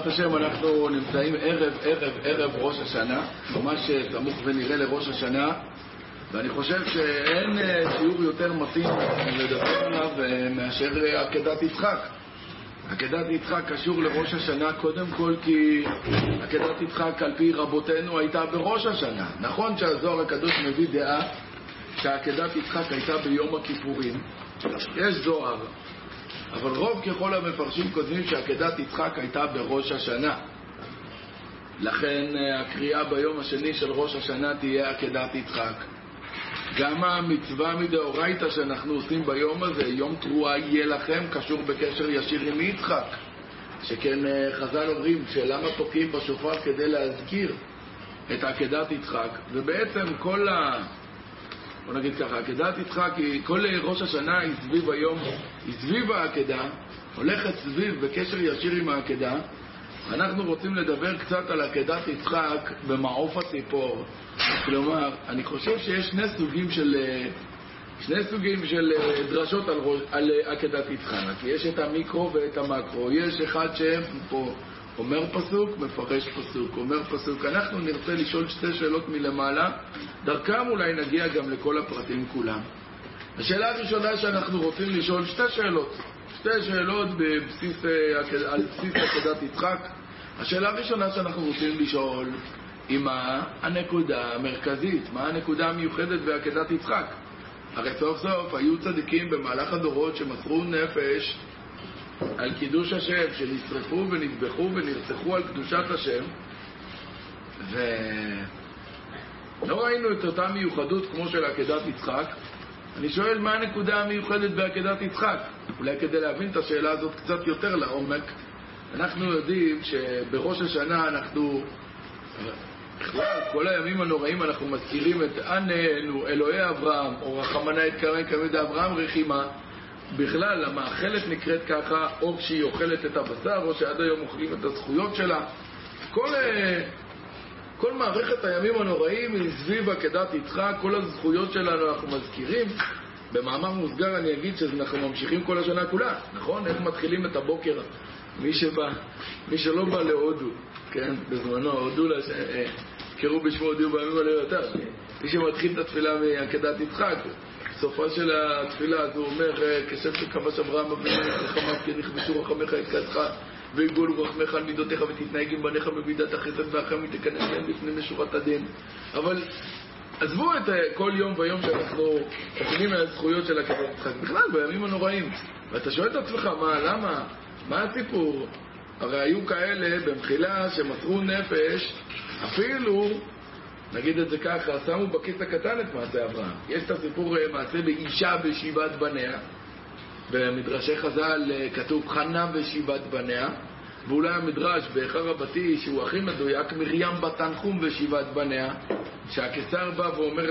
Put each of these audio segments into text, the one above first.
בעזרת השם אנחנו נמצאים ערב ראש השנה, ממש סמוך ונראה לראש השנה, ואני חושב שאין שיעור יותר מתאים לדבר עליו מאשר עקדת יצחק. עקדת יצחק קשור לראש השנה קודם כל כי עקדת יצחק על פי רבותינו הייתה בראש השנה. נכון שהזוהר הקדוש מביא דעה שעקדת יצחק הייתה ביום הכיפורים, יש זוהר, אבל רוב ככל המפרשים כותבים שעקדת יצחק הייתה בראש השנה. לכן הקריאה ביום השני של ראש השנה תהיה עקדת יצחק. גם המצווה מדאורייתא שאנחנו עושים ביום הזה, יום תרועה יהיה לכם, קשור בקשר ישיר עם יצחק. שכן חז"ל אומרים שלמה תוקעים בשופר כדי להזכיר את עקדת יצחק. ובעצם בוא נגיד ככה, עקדת יצחק, כל ראש השנה היא סביב היום, היא סביב העקדה, הולכת סביב בקשר ישיר עם העקדה. אנחנו רוצים לדבר קצת על עקדת יצחק במעוף הציפור. כלומר, אני חושב שיש שני סוגים של דרשות על עקדת יצחק. יש את המיקרו ואת המקרו. יש אחד שפה אומר פסוק, מפרש פסוק, אומר פסוק. אנחנו נרצה לשאול שתי שאלות מלמעלה, דרכם אולי נגיע גם לכל הפרטים כולם. השאלה הראשונה שאנחנו רוצים לשאול שתי שאלות על בסיס עקדת יצחק. השאלה הראשונה שאנחנו רוצים לשאול היא מה הנקודה המרכזית, מה הנקודה המיוחדת בעקדת יצחק. הרי סוף סוף היו צדיקים במהלך הדורות שמסרו נפש על קידוש השם, שנשרפו ונטבחו ונרצחו על קדושת השם, ולא ראינו את אותה מיוחדות כמו של עקדת יצחק. אני שואל מה הנקודה המיוחדת בעקדת יצחק. אולי כדי להבין את השאלה הזאת קצת יותר לעומק, אנחנו יודעים שבראש השנה אנחנו בכלל כל הימים הנוראים אנחנו מזכירים את עננו אלוהי אברהם, או רחמנא יתקרן כמד אברהם רחימה. בכלל המאכלת נקראת ככה או כשהיא אוכלת את הבשר, או שעד היום אוכלים את הזכויות שלה. כל מערכת הימים הנוראים היא סביב עקדת יצחק. כל הזכויות שלנו אנחנו מזכירים. במאמר מוסגר אני אגיד שאנחנו ממשיכים כל השנה כולה, נכון? איך מתחילים את הבוקר? מי שלא בא להודו, כן? בזמנו הודו לה קראו בשמו הודיעו בימים עליו יותר. מי שמתחיל את התפילה מעקדת יצחק, סופה של התפילה אז הוא אומר כשם שכבש אברהם אבינו רחמיו כי נכבשו רחמיך את כעסך ויגאלו רחמיך על מידותיך ותתנהג עם בניך במידת החסד והחמד תיכנס להם לפני משורת הדין. אבל עזבו את כל יום ויום שאנחנו אוכלים מהזכויות של עקדת יצחק בכלל בימים הנוראים, ואתה שואל את עצמך למה? מה הסיפור? הרי היו כאלה במחילה שמסרו נפש, אפילו נגיד את זה ככה, שמו בכיס הקטן את מעשה אברהם. יש את הסיפור מעשה באישה בשיבת בניה, במדרשי חז"ל כתוב חנה בשיבת בניה, ואולי המדרש באחר רבתי שהוא הכי מדויק מרים בת תנחום בשיבת בניה, שהקיסר בא ואומר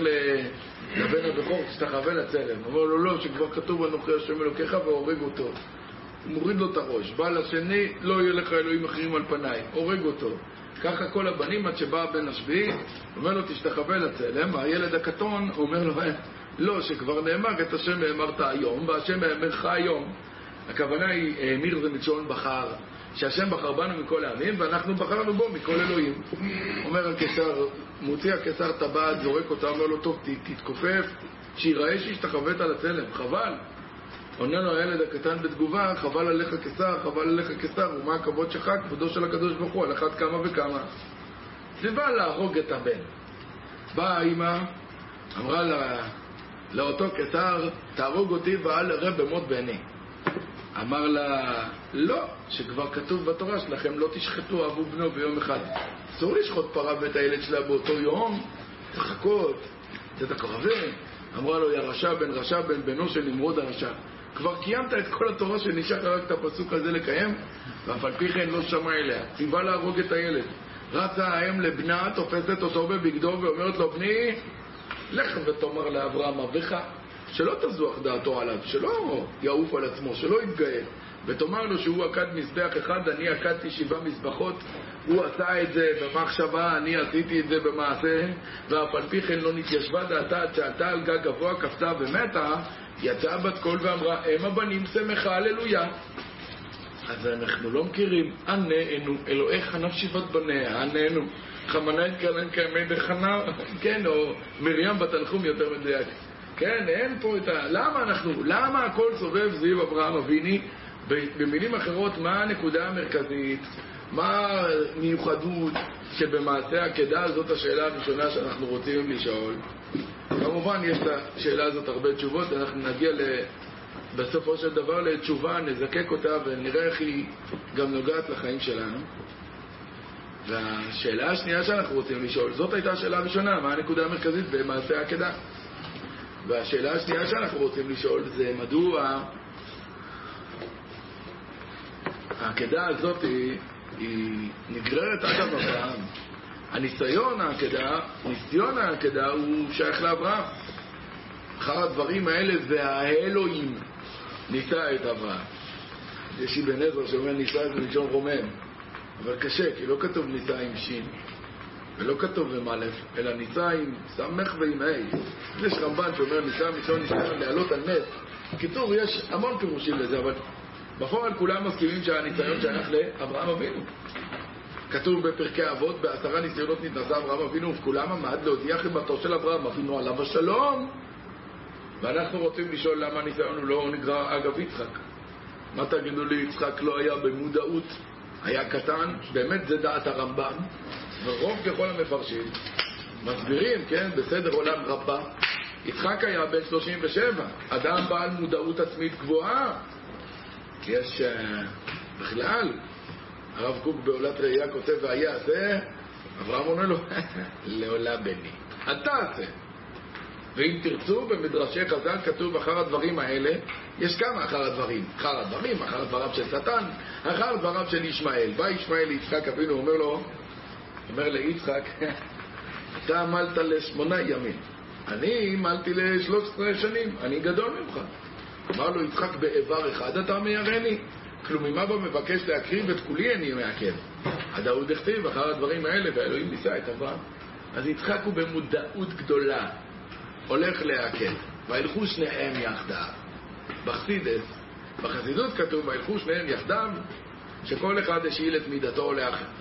לבן הבכור תשתחווה לצלם, אומר לו לא, שכבר כתוב אנוכי השם אלוקיך והורג אותו. הוא מוריד לו את הראש. בא לשני, לא יהיה לך אלוהים אחרים על פניי, הורג אותו. ככה כל הבנים עד שבא הבן השביעי, אומר לו תשתחווה לצלם. הילד הקטון אומר לו לא, שכבר נאמר את השם האמרת היום והשם האמרך היום. הכוונה היא האמיר זה מלשון בחר, שהשם בחר בנו מכל העמים ואנחנו בחרנו בו מכל אלוהים. אומר הקיסר, מוציא הקיסר טבעת, זורק אותה, אומר לו טוב תתכופף שיראה שהשתחווית לצלם, חבל. עונה לו הילד הקטן בתגובה, חבל עליך קיסר, חבל עליך קיסר, ומה הכבוד שלך, כבודו של הקדוש ברוך הוא, על אחת כמה וכמה. זה בא להרוג את הבן. באה האמא, אמרה לאותו קיסר, תהרוג אותי ואל אראה במות בני. אמר לה, לא, שכבר כתוב בתורה שלכם, לא תשחטו אבו בנו ביום אחד. אסור לשחוט פרה ואת הילד שלה באותו יום, תחכות, תתקרבים. אמרה לו, יא רשע בן רשע בן בנו של נמרוד הרשע. כבר קיימת את כל התורה שנשאר רק את הפסוק הזה לקיים, ואף על פי כן לא שמע אליה. ציווה להרוג את הילד. רצה האם לבנה, תופסת אותו בבגדו ואומרת לו, בני, לך ותאמר לאברהם אביך, שלא תזוח דעתו עליו, שלא יעוף על עצמו, שלא יתגאה, ותאמר לו שהוא עקד מזבח אחד, אני עקדתי 7 מזבחות, הוא עשה את זה במחשבה, אני עשיתי את זה במעשה, ואף על פי כן לא נתיישבה דעתה עד שעלתה על גג גבוה, כפתה ומתה, יצאה בת קול ואמרה, הם הבנים שמחה, הללויה. אז אנחנו לא מכירים, עננו, אלוהיך נפשיבת בניה, עננו, חמנה התקלן כעמד דחנה, כן, או מרים בתנחום יותר מדויק. כן, אין פה את למה הכל סובב סביב אברהם אבינו? במילים אחרות, מה הנקודה המרכזית? מה מיוחדות שבמעשה העקדה? זאת השאלה הראשונה שאנחנו רוצים לשאול. כמובן יש לשאלה הזאת הרבה תשובות, אנחנו נגיע בסופו של דבר לתשובה, נזקק אותה ונראה איך היא גם נוגעת לחיים שלנו. והשאלה השנייה שאנחנו רוצים לשאול, זאת הייתה השאלה הראשונה, מה הנקודה המרכזית במעשה העקדה? והשאלה השנייה שאנחנו רוצים לשאול זה מדוע העקדה הזאת היא נגררת עד אברהם. ניסיון העקדה הוא שייך לאברהם. אחר הדברים האלה והאלוהים ניסה את אברהם. יש אבן עזרא שאומר ניסה את מלשון רומם, אבל קשה, כי לא כתוב ניסה עם שין ולא כתוב עם א', אלא ניסה עם סמך ועם ה'. יש רמב"ן שאומר ניסה מלשון ניסיון לעלות על נס. בקיצור, יש המון פירושים לזה, אבל בפועל כולם מסכימים שהניסיון שייך לאברהם אבינו. כתוב בפרקי אבות, ב10 ניסיונות נתנסה אברהם אבינו, וכולם עמד להודיע חיבתו של אברהם אבינו עליו השלום. ואנחנו רוצים לשאול למה הניסיון הוא לא נגרר אגב יצחק. מה תגידו לי, יצחק לא היה במודעות, היה קטן? באמת זה דעת הרמב"ם, ורוב ככל המפרשים מסבירים, כן, בסדר עולם רבה, יצחק היה בן 37, אדם בעל מודעות עצמית גבוהה. יש בכלל, הרב קוק בעולת ראייה כותב, והיה זה, אברהם עונה לו, לעולה בני, אתה עשה. ואם תרצו, במדרשי חז"ל כתוב אחר הדברים האלה, יש כמה אחר הדברים, אחר דבריו של שטן, אחר דבריו של ישמעאל. בא ישמעאל ליצחק אבינו, אומר ליצחק, אתה עמלת ל8 ימים, אני עמלתי ל13 שנים, אני גדול ממך. אמר לו יצחק, באיבר אחד אתה מיירני? כלום ממה בא מבקש להקריב את כולי אני מעכב. הדאוד הכתיב אחר הדברים האלה, והאלוהים ניסה את אברהם. אז יצחק הוא במודעות גדולה, הולך להקל, וילכו שניהם יחדיו. בחסידות כתוב, וילכו שניהם יחדיו, שכל אחד השאיל את מידתו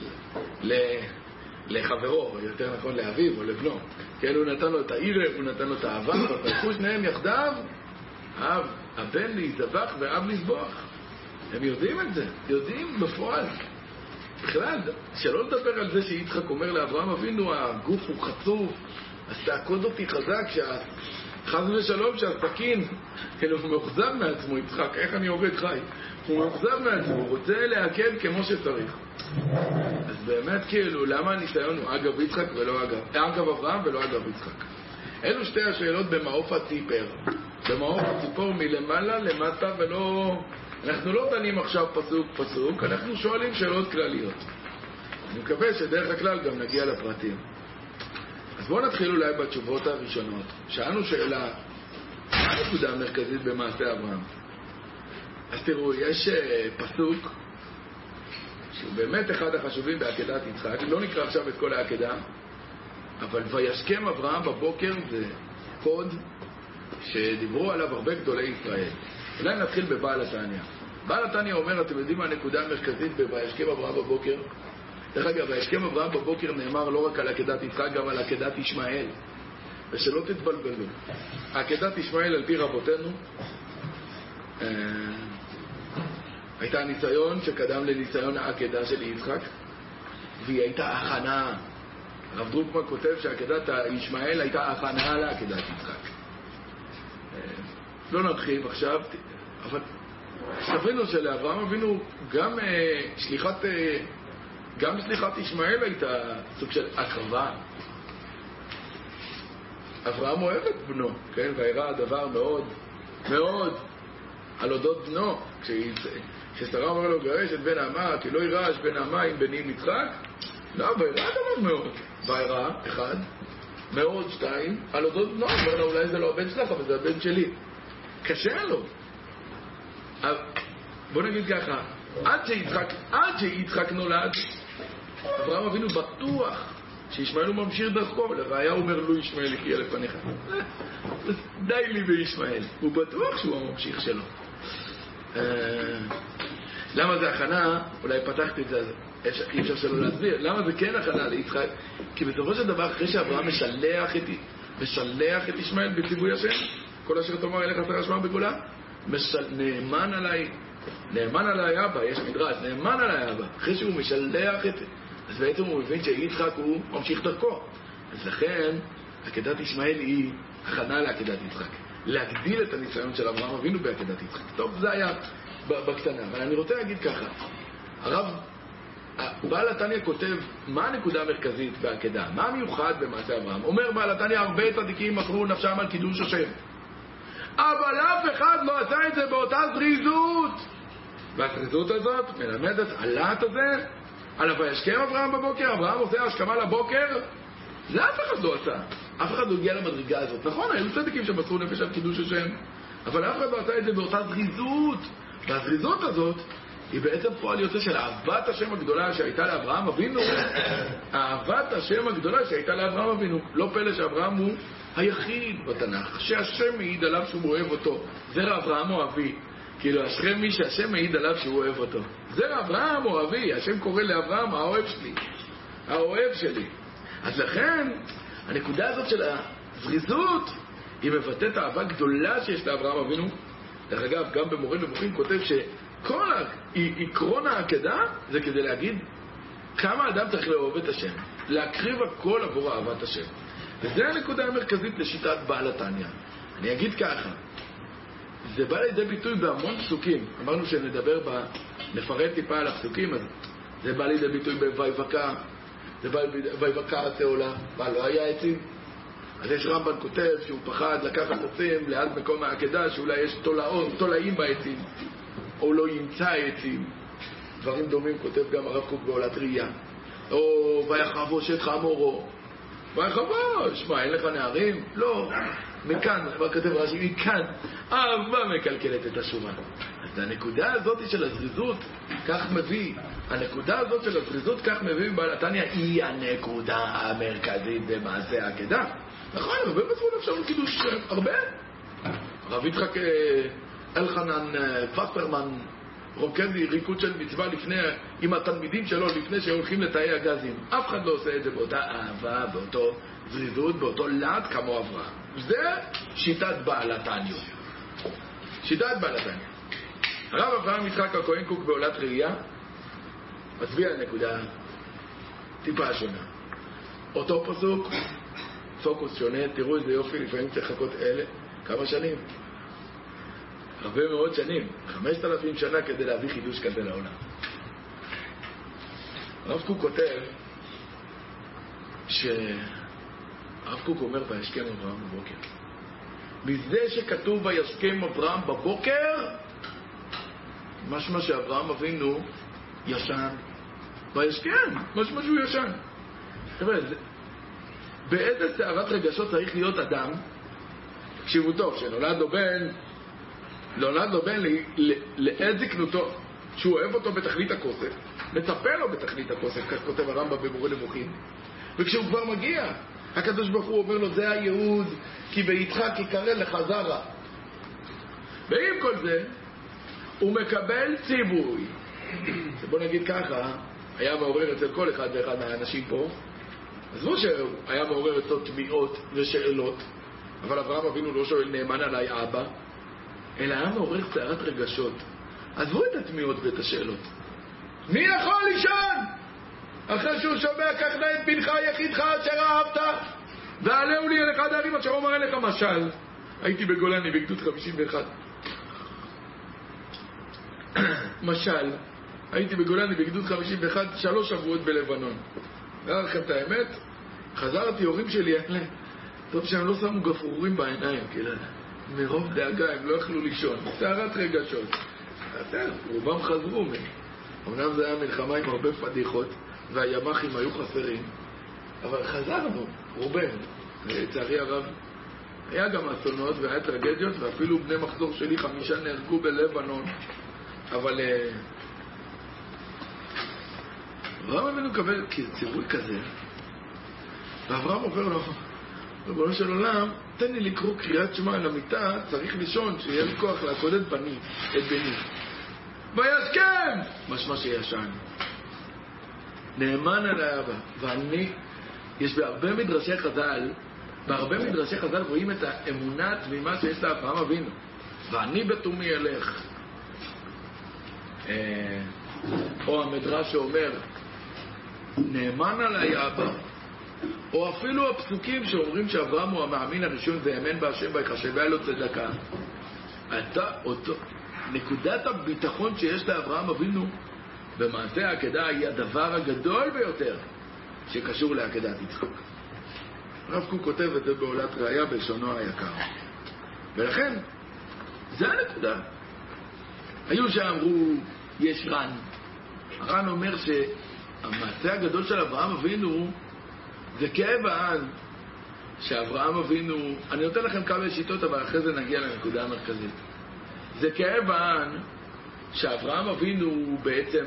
לחברו, יותר נכון לאביו או לבנו. כן, הוא נתן לו את העירב, הוא נתן לו את האהבה, וילכו שניהם יחדיו, הבן להיזבח ואב לסבוח. הם יודעים את זה, יודעים בפועל. בכלל, שלא לדבר על זה שיצחק אומר לאברהם אבינו, הגוף הוא חצוף, אז תעקוד אותי חזק, חס ושלום שהסכין, הוא מאוכזב מעצמו, יצחק, איך אני עובד חי? הוא מאוכזב מעצמו, הוא רוצה להקד כמו שצריך. אז באמת כאילו, למה הניסיון הוא אגב יצחק ולא אגב אברהם ולא אגב יצחק? אלו שתי השאלות במעוף הציפר. במעוף הציפור מלמעלה למטה, ולא... אנחנו לא דנים עכשיו פסוק, אנחנו שואלים שאלות כלליות. אני מקווה שדרך הכלל גם נגיע לפרטים. אז בואו נתחיל אולי בתשובות הראשונות. שאלנו שאלה, מה הנקודה המרכזית במעשה אברהם? אז תראו, יש פסוק שהוא באמת אחד החשובים בעקדת יצחק. לא נקרא עכשיו את כל העקדה, אבל וישכם אברהם בבוקר זה קוד שדיברו עליו הרבה גדולי ישראל. אולי נתחיל בבעל התניא. בעל התניא אומר, אתם יודעים מה הנקודה המרכזית בוישכם אברהם בבוקר? דרך אגב, וישכם אברהם בבוקר נאמר לא רק על עקדת יצחק, גם על עקדת ישמעאל. ושלא תתבלבלו. עקדת ישמעאל על פי רבותינו הייתה ניסיון שקדם לניסיון העקדה של יצחק, והיא הייתה הכנה. הרב דרוקמן כותב שעקדת ישמעאל הייתה הכנה לעקדת יצחק. לא נרחיב עכשיו, אבל תבינו שלאברהם אבינו גם שליחת ישמעאל הייתה סוג של הקרבה. אברהם אוהב את בנו, כן? והראה הדבר מאוד מאוד על אודות בנו. כששרה אומר לו גרש את בן אמה, כי לא ירש בן אמה עם בני יצחק, לא, והראה דבר מאוד. והראה, 1, מאוד 2, על אודות בנו. אומר לו, אולי זה לא הבן שלך, אבל זה הבן שלי. קשה לו. בוא נגיד ככה, עד שיצחק נולד, אברהם אבינו בטוח שישמעאל הוא ממשיך דרכו. לראיה הוא אומר לו ישמעאל יחיה לפניך. די לי בישמעאל. הוא בטוח שהוא הממשיך שלו. למה זה הכנה? אולי פתחתי את זה, אי אפשר שלא להסביר. למה זה כן הכנה ליצחק? כי בסופו של דבר, אחרי שאברהם משלח את ישמעאל בציווי השם, כל אשר תאמר אליך עשה שמע בגולה, נאמן עליי אבא, יש מדרש, נאמן עליי אבא. אחרי שהוא משלח את... אז בעצם הוא מבין שיצחק הוא ממשיך דרכו. אז לכן, עקדת ישמעאל היא הכנה לעקדת יצחק. להגדיל את הניסיון של אברהם אבינו בעקדת יצחק. טוב, זה היה בקטנה. אבל אני רוצה להגיד ככה, הרב, בעל התניא כותב, מה הנקודה המרכזית בעקדה? מה המיוחד במעשה אברהם? אומר בעל התניא, הרבה צדיקים מכרו נפשם על קידוש השם. אבל אף אחד לא עשה את זה באותה זריזות. והזריזות הזאת מלמדת על הלהט הזה, על וישכם אברהם בבוקר, אברהם עושה השכמה לבוקר, זה אף אחד לא עשה. אף אחד לא הגיע למדרגה הזאת. נכון, היו צדיקים שמסרו נפש על קידוש השם, אבל אף אחד לא עשה את זה באותה זריזות. והזריזות הזאת היא בעצם פועל יוצא של אהבת השם הגדולה שהייתה לאברהם אבינו. אהבת השם הגדולה שהייתה לאברהם אבינו. לא פלא שאברהם הוא היחיד בתנ"ך שהשם מעיד עליו שהוא אוהב אותו. זרע אברהם אוהבי. כאילו, אשרי מי שהשם מעיד עליו שהוא אוהב אותו. זרע אברהם אוהבי. השם קורא לאברהם האוהב שלי. האוהב שלי. אז לכן, הנקודה הזאת של הזריזות היא מבטאת אהבה גדולה שיש לאברהם אבינו. דרך אגב, גם במורה נבוכים כותב שכל עקרון העקדה זה כדי להגיד כמה אדם צריך לאהוב את השם. להקריב הכל עבור אהבת השם. וזה הנקודה המרכזית לשיטת בעל התניא. אני אגיד ככה, זה בא לידי ביטוי בהמון פסוקים. אמרנו נפרט טיפה על הפסוקים, אז זה בא לידי ביטוי בויבקע, זה בא ויבקע התעולה, לא היה עצים. אז יש רמב"ן כותב שהוא פחד לקחת עצים ליד מקום העקדה, שאולי יש תולעים בעצים, או לא ימצא עצים. דברים דומים כותב גם הרב קוק בעולת ראייה. או ויחבוש את חמורו. ויחבוש, מה, אין לך נערים? לא. מכאן, כבר כתב רש"י, מכאן, אהבה מקלקלת את השורה. אז הנקודה הזאת של הזריזות, כך מביא, הנקודה הזאת של הזריזות, כך מביא בעל התניא, היא הנקודה המרכזית במעשה העקדה. נכון, הרבה מסרו נפשם קידוש, הרבה. הרב יצחק אלחנן פסטרמן רוקד ריקוד של מצווה עם התלמידים שלו לפני שהולכים לתאי הגזים. אף אחד לא עושה את זה באותה אהבה, באותו זריזות, באותו להט כמו אברהם. זה שיטת בעל התניא. שיטת בעל התניא. הרב אברהם יצחק הכהן קוק בעולת ראייה מצביע על נקודה טיפה שונה. אותו פסוק, פוקוס שונה, תראו איזה יופי, לפעמים צריך לחכות כמה שנים? הרבה מאוד שנים, 5,000 שנה כדי להביא חידוש כזה לעולם. הרב קוק כותב הרב קוק אומר וישכם אברהם בבוקר. מזה שכתוב וישכם אברהם בבוקר, משמע שאברהם אבינו ישן. וישכם, משמע שהוא ישן. באיזה סערת רגשות צריך להיות אדם, תקשיבו טוב, שנולד לו בן לעת זקנותו, שהוא אוהב אותו בתכלית הכוסף, מצפה לו בתכלית הכוסף, כך כותב הרמב"ם במורה נבוכים, וכשהוא כבר מגיע, הקדוש ברוך הוא אומר לו, זה הייעוד, כי ביצחק יקרא לך זרע. ועם כל זה, הוא מקבל ציווי. בוא נגיד ככה, היה מעורר אצל כל אחד ואחד מהאנשים פה, עזבו שהיה מעורר אצלו תמיעות ושאלות, אבל אברהם אבינו לא שואל נאמן עליי אבא, אלא היה מעורר סערת רגשות. עזבו את התמיעות ואת השאלות. מי יכול לישון? אחרי שהוא שומע כך נא את בנך יחידך אשר אהבת, ועלהו לי אל אחד הערים אשר אומר אליך משל. הייתי בגולני בגדוד 51. משל, הייתי בגולני בגדוד 51 3 שבועות בלבנון. ראה לכם את האמת, חזרתי, הורים שלי טוב שהם לא שמו גפרורים בעיניים, כאילו מרוב דאגה הם לא יכלו לישון, סערת רגשות. רובם חזרו. אמנם זה היה מלחמה עם הרבה פדיחות והימחים היו חסרים, אבל חזרנו, רובנו. לצערי הרב היה גם אסונות והיה טרגדיות, ואפילו בני מחזור שלי 5 נהרגו בלבנון. אבל אברהם אבינו מקבל ציווי כזה, ואברהם אומר לו, ריבונו של עולם, תן לי לקרוא קריאת שמע על המיטה, צריך לישון, שיהיה לי כוח לעקוד את בני. וישכם, משמע שישן. נאמן על האבא. ואני, יש בהרבה מדרשי חז"ל רואים את האמונה התמימה שיש לאברהם אבינו. ואני בתומי אלך. או המדרש שאומר נאמן עליי אבא, או אפילו הפסוקים שאומרים שאברהם הוא המאמין הראשון ויאמן בהשם ויחשב היה לו צדקה. נקודת הביטחון שיש לאברהם אבינו במעשה העקדה היא הדבר הגדול ביותר שקשור לעקדת יצחק. הרב קוק כותב את זה בעולת ראיה בלשונו היקר, ולכן זה הנקודה. היו שאמרו יש רן. הר"ן אומר שהמעשה הגדול של אברהם אבינו זה כאב הען שאברהם אבינו, אני נותן לכם כמה שיטות אבל אחרי זה נגיע לנקודה המרכזית. זה כאב הען שאברהם אבינו בעצם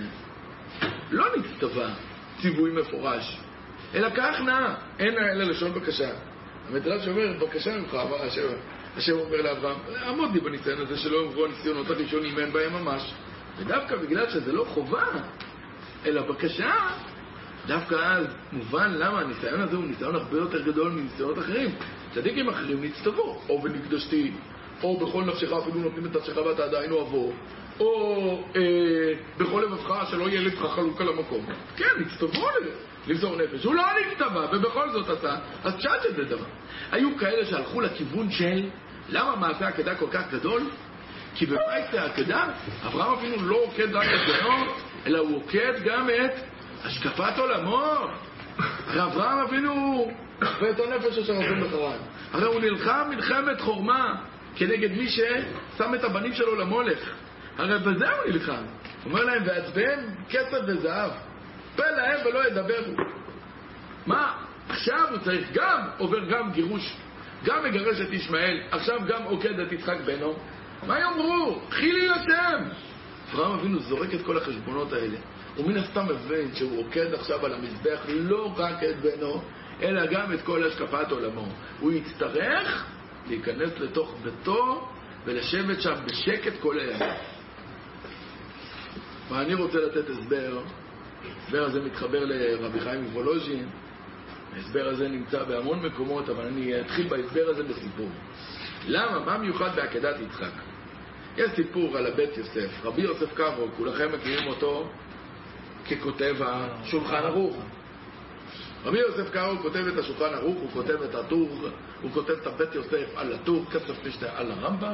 לא נצטווה ציווי מפורש, אלא כך נאה, אין אלא לשון בקשה. המדרש אומר בקשה ממך, השם אומר לאברהם, עמוד לי בניסיון הזה שלא עברו הניסיונות הראשונים אין בהם ממש. ודווקא בגלל שזה לא חובה אלא בקשה, דווקא אז מובן למה הניסיון הזה הוא ניסיון הרבה יותר גדול מניסיונות אחרים. צדיקים אחרים נצטוו, או בנקדשתי, או בכל נפשך אפילו נותנים את נפשך ואתה עדיין אוהבו, או בכל לבבך שלא יהיה לבך חלוק על המקום. כן, נצטוו למסור נפש. הוא לא נצטווה ובכל זאת עשה, אז תשאל שזה דבר. היו כאלה שהלכו לכיוון של למה מעשה העקדה כל כך גדול? כי במעשה העקדה אברהם אבינו לא עוקד רק את בנו, אלא הוא עוקד גם את השקפת עולמו. הרי אברהם אבינו ואת הנפש אשר עזון בחרן, הרי הוא נלחם מלחמת חורמה כנגד מי ששם את הבנים שלו למולך. הרי בזה הוא נלחם. הוא אומר להם ועצבם כסף וזהב, פה להם ולא ידברו. מה? עכשיו הוא צריך גם עובר גם גירוש, גם מגרש את ישמעאל, עכשיו גם עוקד את יצחק בנו. מה יאמרו? חילי לשם. אברהם אבינו זורק את כל החשבונות האלה, ומן הסתם מבין שהוא עוקד עכשיו על המזבח לא רק את בנו אלא גם את כל השקפת עולמו. הוא יצטרך להיכנס לתוך ביתו ולשבת שם בשקט כל הימים. ואני רוצה לתת הסבר. ההסבר הזה מתחבר לרבי חיים מוולוז'ין. ההסבר הזה נמצא בהמון מקומות, אבל אני אתחיל בהסבר הזה בסיפור. למה? מה מיוחד בעקדת יצחק? יש סיפור על הבית יוסף. רבי יוסף קארו, כולכם מכירים אותו ככותב השולחן ערוך. רבי יוסף קארו כותב את השולחן ערוך, הוא כותב את הטור, הוא כותב את הבית יוסף על הטור, כסף משתה על הרמב"ם.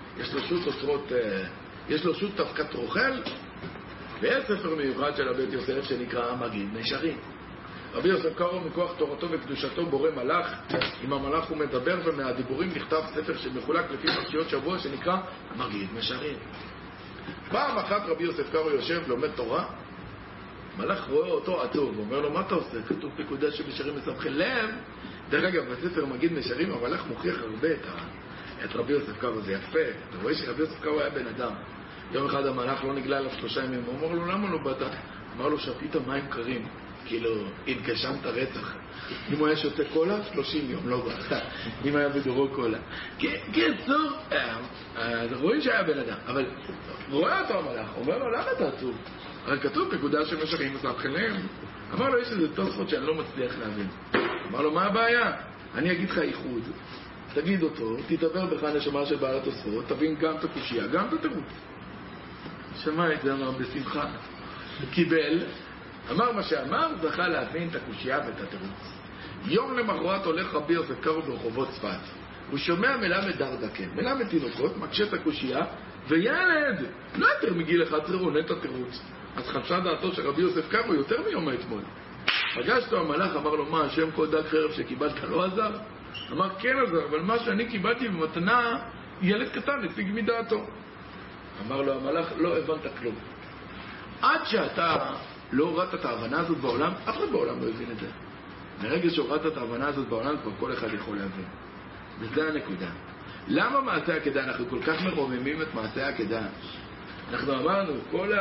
יש לו שו"ת אבקת רוכל, ויש ספר מיוחד של הבית יוסף שנקרא מגיד נשרים. רבי יוסף קארו מכוח תורתו וקדושתו בורא מלאך, עם המלאך הוא מדבר, ומהדיבורים נכתב ספר שמחולק לפי פרשיות שבוע שנקרא מגיד נשרים. פעם אחת רבי יוסף קארו יושב לומד תורה, מלאך רואה אותו עצוב, אומר לו מה אתה עושה? כתוב פקודה שבשרים מסבכי לב. דרך אגב בספר מגיד נשרים המלאך מוכיח הרבה את רבי יוסף קארו, זה יפה. אתה רואה שרבי יוסף קארו היה בן אדם. יום אחד המלאך לא נגלה עליו 3 ימים, הוא אומר לו למה לא באת? אמר לו שתית מים קרים, כאילו התגשמת רצח. אם הוא היה שותה קולה 30 יום לא בא, אם היה בדורו קולה. קיצור, רואים שהיה בן אדם, אבל רואה אותו המלאך, אומר לו למה אתה עצוב? הרי כתוב פקודה שמשרים מסבכי לב. אמר לו יש איזה תוספות שאני לא מצליח להבין. אמר לו מה הבעיה? אני אגיד לך ייחוד, תגיד אותו, תדבר בך נשמה של בעל התוספות, תבין גם את הקושיה, גם את התירוץ. שמע את זה, אמר בשמחה, קיבל, אמר מה שאמר, זכה להבין את הקושיה ואת התירוץ. יום למחרת הולך רבי יוסף קארו ברחובות צפת, הוא שומע מלמד דרדקה, מלמד תינוקות, מקשה את הקושיה, וילד, לא יותר מגיל 11 עונה את התירוץ. אז חפשה דעתו שרבי יוסף קארו יותר מיום האתמול. פגשתו המלאך, אמר לו מה, השם כל דק חרב שקיבלת לא עזר? אמר כן עזר, אבל מה שאני קיבלתי במתנה, ילד קטן השיג מדעתו. אמר לו המלאך, לא הבנת כלום. עד שאתה לא הורדת את ההבנה הזאת בעולם, אף אחד בעולם לא הבין את זה. מרגע שהורדת את ההבנה הזאת בעולם, כבר כל אחד יכול להבין. וזה הנקודה. למה מעשה העקדה? אנחנו כל כך מרוממים את מעשה העקדה. אנחנו אמרנו,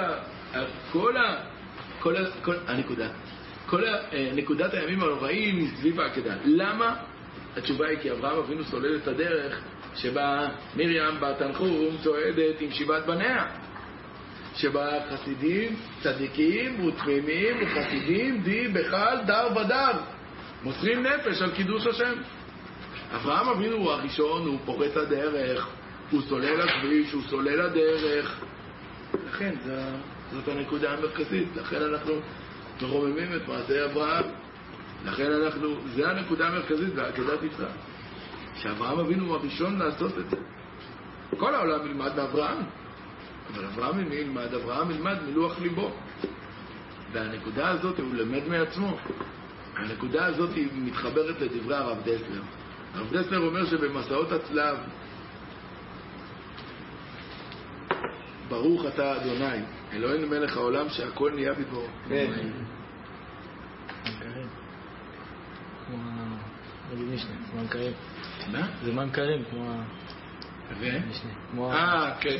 כל נקודת הימים הנוראים היא סביב העקדה. למה? התשובה היא כי אברהם אבינו סולל את הדרך שבה מרים בת תנחום צועדת עם 7 בניה. שבחסידים צדיקים ותמימים וחסידים די בחל דר ודר מוסרים נפש על קידוש השם. אברהם אבינו הוא הראשון, הוא פורץ הדרך, הוא סולל הכביש, הוא סולל הדרך. לכן זאת הנקודה המרכזית, לכן אנחנו מרוממים את מעשה אברהם, לכן זה הנקודה המרכזית בעקדת יצחק, שאברהם אבינו הוא הראשון לעשות את זה. כל העולם ילמד מאברהם, אבל אברהם ילמד מלוח ליבו, והנקודה הזאת הוא למד מעצמו. הנקודה הזאת היא מתחברת לדברי הרב דסלר. הרב דסלר אומר שבמסעות הצלב, ברוך אתה אדוני אלוהינו מלך העולם שהכל נהיה בדברו. כן. כמו משנה, כמו מנקרים. מה? זה מנקרים, כמו משנה. כן.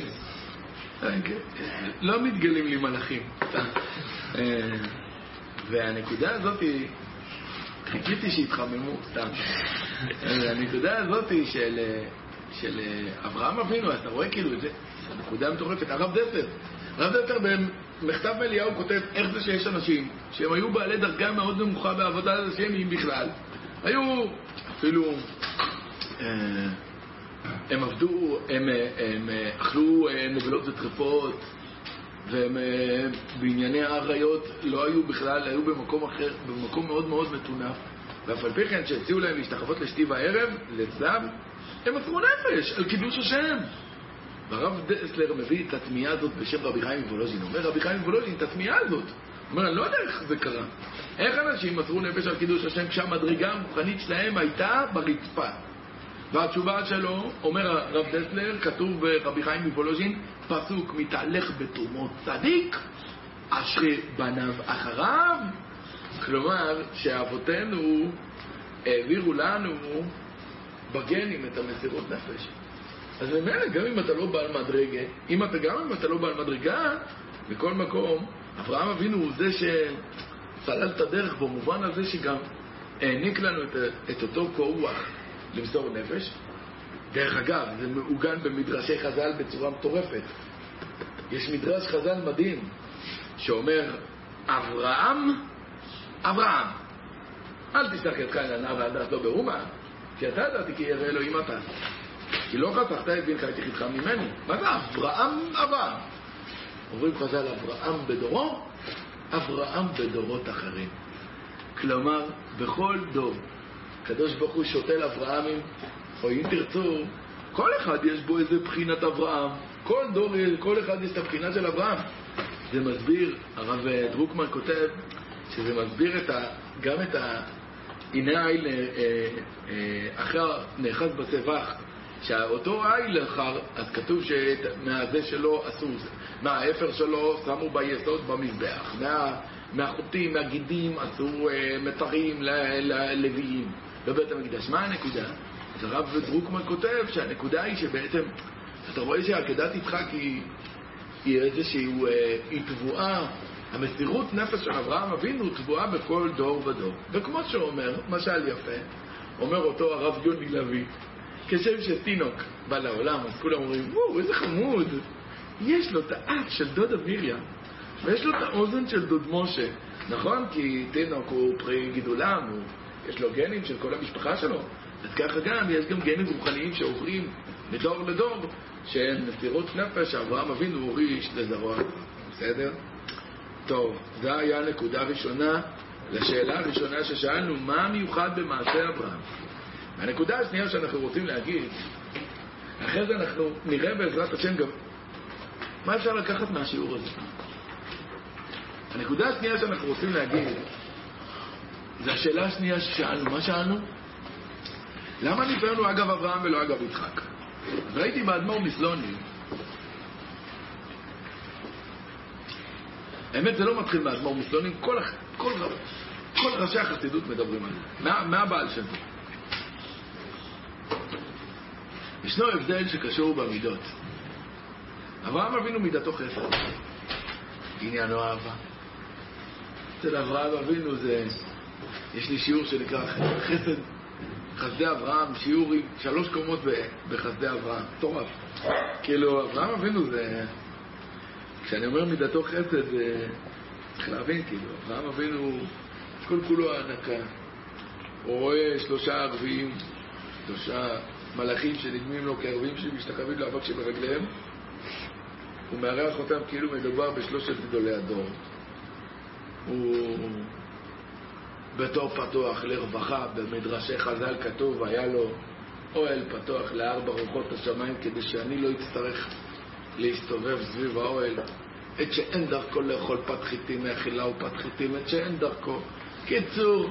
לא מתגלים לי מלאכים. והנקודה הזאת היא, חיכיתי שהתחממו סתם. הנקודה הזאת היא של אברהם אבינו, אתה רואה כאילו את זה, הנקודה מטורפת. הרב דסלר במכתב מאליהו כותב איך זה שיש אנשים שהם היו בעלי דרגה מאוד נמוכה בעבודה השם, אם בכלל היו אפילו הם עבדו, הם אכלו נבלות וטרפות, והם בענייני העריות לא היו בכלל, היו במקום אחר, במקום מאוד מאוד מטונף, ואף על פי כן שהציעו להם להשתחוות לשתי בערב, לצלב, הם מסרו נפש על קידוש השם. והרב דסלר מביא את התמיהה הזאת בשם רבי חיים מוולוז'ין. אומר רבי חיים מוולוז'ין את התמיהה הזאת, אומר, אני לא יודע איך זה קרה, איך אנשים מסרו נפש על קידוש השם כשהמדרגה המוכנית שלהם הייתה ברצפה. והתשובה שלו, אומר הרב דסלר, כתוב ברבי חיים מוולוז'ין, פסוק, מתהלך בתרומות צדיק אשרי בניו אחריו. כלומר שאבותינו העבירו לנו בגנים את המסירות נפש. אז ממילא גם אם אתה לא בעל מדרגה, גם אם אתה לא בעל מדרגה, בכל מקום אברהם אבינו הוא זה שסלל את הדרך, במובן הזה שגם העניק לנו את אותו כוח למסור נפש. דרך אגב, זה מעוגן במדרשי חז"ל בצורה מטורפת. יש מדרש חז"ל מדהים שאומר, אברהם, אל תשתח ידך אל הנער והדעת לא באומה, כי אתה ידעתי כי ירא אלוהים אתה, כי לא חסכת את בנך את יחידך ממני. מה זה אברהם? אומרים חז"ל, אברהם בדורו, אברהם בדורות אחרים. כלומר, בכל דור הקדוש ברוך הוא שותל אברהמים, או אם תרצו, כל אחד יש בו איזה בחינת אברהם. כל דור, כל אחד יש את הבחינה של אברהם. זה מסביר, הרב דרוקמן כותב, שזה מסביר גם את הנה העיל אחר נאחז בצבח, שאותו העיל אחר, אז כתוב שמהזה שלו עשו, מהאפר שלו שמו ביסוד במזבח, מהחוטים, מהגידים עשו מתרים ללוויים בבית המקדש. מה הנקודה? אז הרב דרוקמן כותב שהנקודה היא שבעצם אתה רואה שעקדת יצחק היא איזושהי תבואה, המסירות נפש של אברהם אבינו תבואה בכל דור ודור. וכמו שאומר, משל יפה, אומר אותו הרב יוני לוי, כשם שתינוק בא לעולם, אז כולם אומרים, וואו, איזה חמוד, יש לו את האף של דודה מרים ויש לו את האוזן של דוד משה, נכון? כי תינוק הוא פרי גידולם, יש לו גנים של כל המשפחה שלו, אז ככה גם יש גם גנים רוחניים שעוברים מדור לדור, שהם מסירות נפש שאברהם אבינו הוריש לזרוע. בסדר? טוב, זו היה הנקודה הראשונה לשאלה הראשונה ששאלנו, מה מיוחד במעשה אברהם? הנקודה השנייה שאנחנו רוצים להגיד, אחרי זה אנחנו נראה בעזרת השם גם מה אפשר לקחת מהשיעור הזה. הנקודה השנייה שאנחנו רוצים להגיד זה השאלה השנייה ששאלנו. מה שאלנו? למה נפעלנו אגב אברהם ולא אגב יצחק? אז ראיתי באדמו"ר מסלוני, האמת זה לא מתחיל מאדמו"ר מסלוני, כל ראשי החסידות מדברים על זה. מה הבעל של זה? ישנו הבדל שקשור במידות. אברהם אבינו מידתו חסד, עניינו אהבה. אצל אברהם אבינו זה, יש לי שיעור שנקרא חסדי אברהם, שיעור עם 3 קומות בחסדי אברהם, טורף. כאילו אברהם אבינו זה, כשאני אומר מידתו חסד, צריך להבין, כאילו, אברהם אבינו, כל כולו הענקה. הוא רואה 3 ערבים, 3 מלאכים שנדמים לו כערבים שמשתחווים לאבק שברגליהם, הוא מארח אותם כאילו מדובר ב3 גדולי הדור. הוא בתור פתוח לרווחה, במדרשי חז"ל כתוב, היה לו אוהל פתוח ל4 רוחות השמיים, כדי שאני לא אצטרך להסתובב סביב האוהל. את שאין דרכו לאכול פת חיטים מאכילה ופת חיטים, את שאין דרכו. קיצור,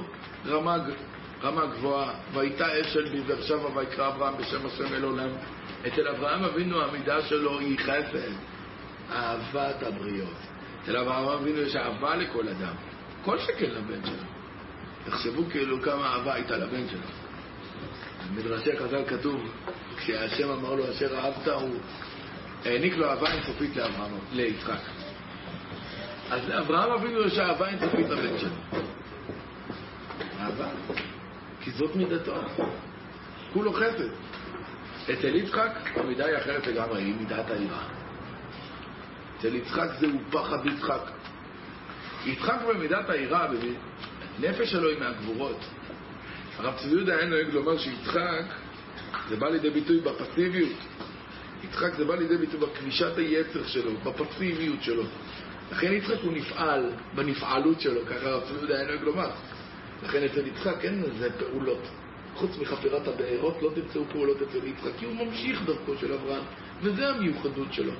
רמה גבוהה. והייתה אשל בבאר שבע ויקרא אברהם בשם השם אל עולם. אצל אברהם אבינו המידה שלו היא חסד, אהבת הבריות. אצל אברהם אבינו יש אהבה לכל אדם, כל שכן לבן שלו. תחשבו כאילו כמה אהבה הייתה לבן שלו. במדרשי חז"ל כתוב, כשהשם אמר לו אשר אהבת, הוא העניק לו אהבה אינסופית ליצחק. אז לאברהם אבינו יש אהבה אינסופית לבן שלו. אהבה, כי זאת מידתו, כולו חסד. אצל יצחק המידה היא אחרת לגמרי, היא מידת היראה. אצל יצחק זהו פחד יצחק. יצחק במידת היראה, הנפש שלו היא מהגבורות. הרב צבי יהודה היה נוהג לומר שיצחק זה בא לידי ביטוי בפסיביות. יצחק זה בא לידי ביטוי בכבישת היצר שלו, בפסיביות שלו. לכן יצחק הוא נפעל בנפעלות שלו, ככה הרב צבי יהודה היה נוהג לומר. לכן אצל יצחק אין איזה פעולות. חוץ מחפירת הבארות לא תמצאו פעולות אצל יצחק, כי הוא ממשיך דרכו של אברהם, וזה המיוחדות שלו.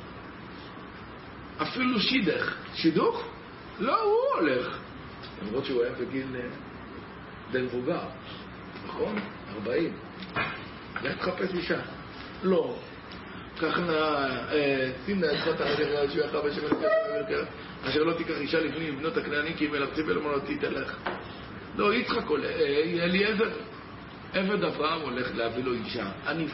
אפילו שידוך, לא הוא הולך. למרות שהוא היה בגיל די מבוגר, נכון? 40. לך תחפש אישה. לא. כך שים לה את חטא אשר ישועך בשם אלוקיך, אשר לא תיקח אישה לבני בנות הכנענים כי אם אלפצי ולמונות תיתן לך. לא, יצחק עולה, אליעזר, עבד אברהם הולך להביא לו אישה.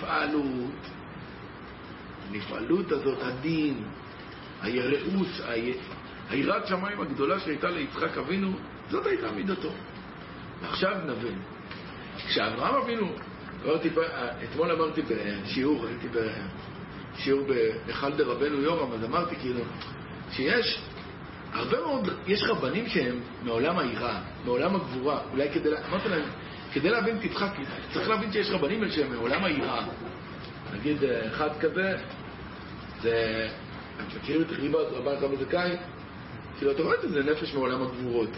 הנפעלות הזאת, הדין, היראות, היראת שמיים הגדולה שהייתה ליצחק אבינו, זאת הייתה מידתו. ועכשיו נבין, כשאברהם אבינו, אתמול אמרתי בשיעור, הייתי בשיעור באחד דרבנו יורם, אז אמרתי כאילו, שיש הרבה מאוד, יש רבנים שהם מעולם היראה, מעולם הגבורה, אולי אמרתי להם, כדי להבין תצחק, צריך להבין שיש רבנים שהם מעולם היראה. נגיד, אחד כזה, זה, אני מכיר את ריבה, רבן חמד זכאי, כאילו, אתה רואה את זה נפש מעולם הגבורות.